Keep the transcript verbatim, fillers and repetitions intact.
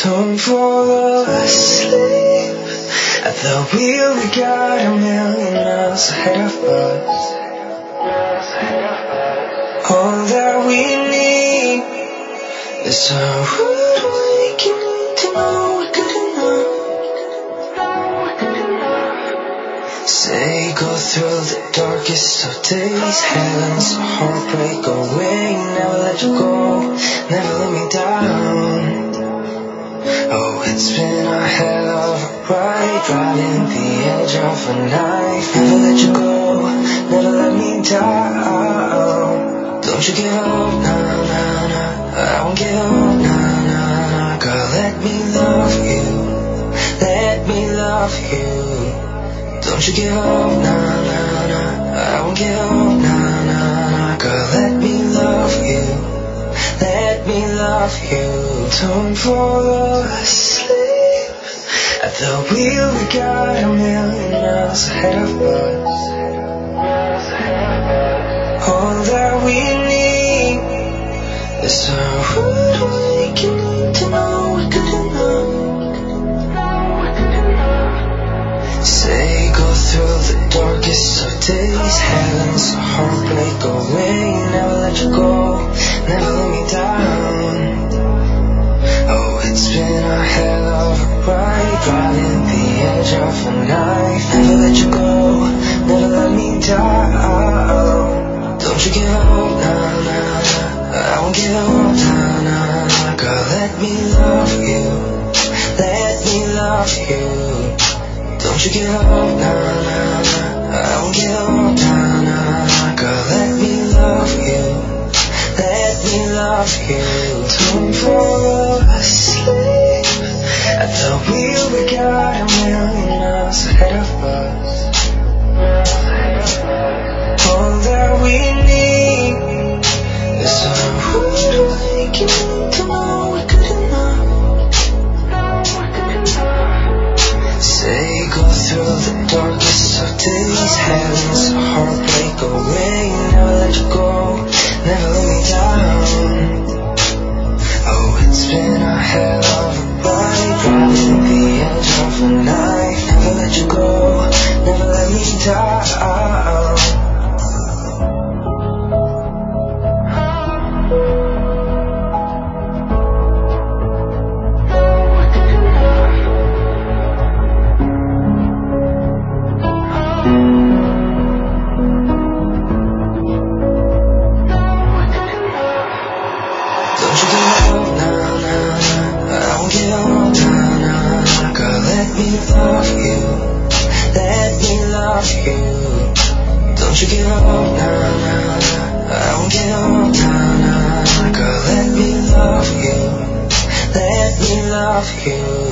Don't fall asleep at the wheel. We got a million miles ahead of us. All that we need is a rude awakening to know we're good enough. Say go through the darkest of days, heaven's a heartbreak away. Never let you go, never let me down. Oh, it's been a hell of a ride, riding the edge of a knife. Never let you go, never let me down. Don't you give up, nah, nah, nah. I won't give up, nah, nah, nah. Girl, let me love you, let me love you. Don't you give up, nah, nah, nah. I won't give up, nah, nah, nah. Girl, let me love you, let me love you. Don't fall asleep at the wheel. We got a million miles ahead of us. All that we need is a rude awakening to know we're good enough. Say go through the darkest of days, heaven's a heartbreak away. Never let you go, never let me down. Oh, it's been a hell of a ride, riding the edge of a knife. Never let you go, never let me down. Don't you give up, nah, nah, nah. I won't give up, nah, nah, nah. Girl, let me love you, let me love you. Don't you give up, nah, nah, nah. I won't give up, nah, nah, nah. Girl, let me love you, let me love you. Don't fall asleep at the wheel. We got a million miles ahead of us. All that we need is a rude awakening to know we're good enough. Say go through the darkest of days, heaven's a heartbreak away. Never let you go, never let me down. Oh, it's been a hell of a ride, riding the edge of a knife. Never let you go, never let me down. Don't you give up, nah, nah, nah. I won't give up, nah, nah, nah. Girl, let me love you, let me love you.